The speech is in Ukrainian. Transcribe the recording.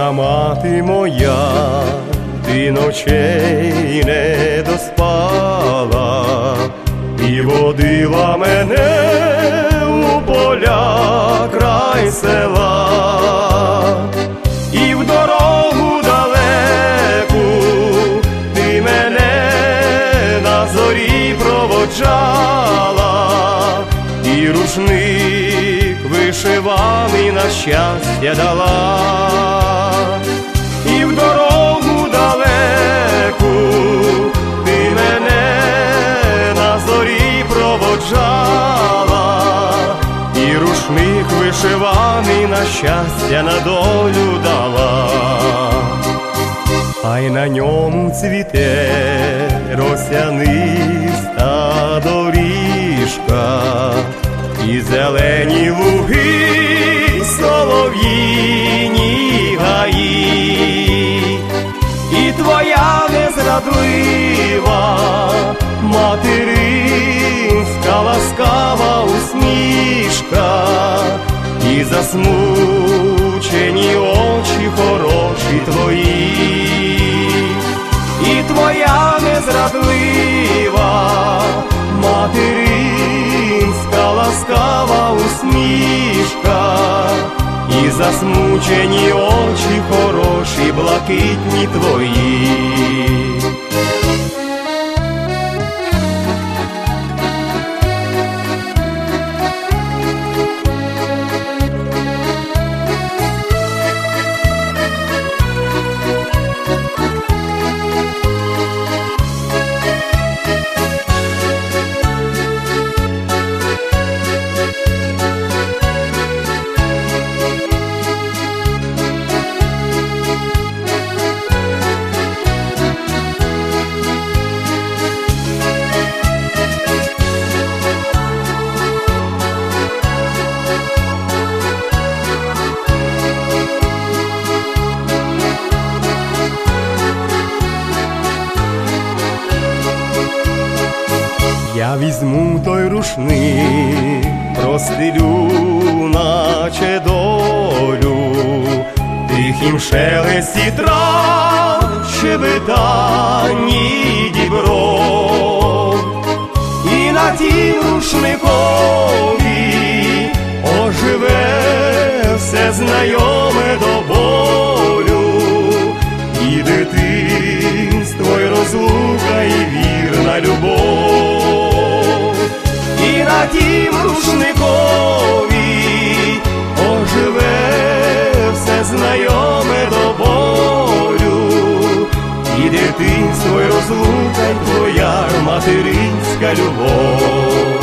мати моя, ти ночей не доспала і водила мене у поля край села, і в дорогу далеку ти мене на зорі проводжала, і рушник вишиваний на щастя дала, і в дорогу далеку ти мене на зорі проводжала, і рушник вишиваний на щастя, на долю дала. А й на ньому цвіте росяниста доріжка, і зелені луги, солов'їні гаї, і твоя незрадлива материнська ласкава усмішка, і засмучені очі хороші твої, і твоя незрадлива материнська ласкава усмішка, і засмучені очі хороші, блакитні твої. Я візьму той рушник, простелю, наче долю, тихім шелесті трав, щебетанні дібров, і на тім рушникові оживе все знайоме до болю, і дитинство, і розлука, і вірна любов. І на тім рушникові оживе все знайоме до болю, і дитинство, і розлука, й твоя материнська любов.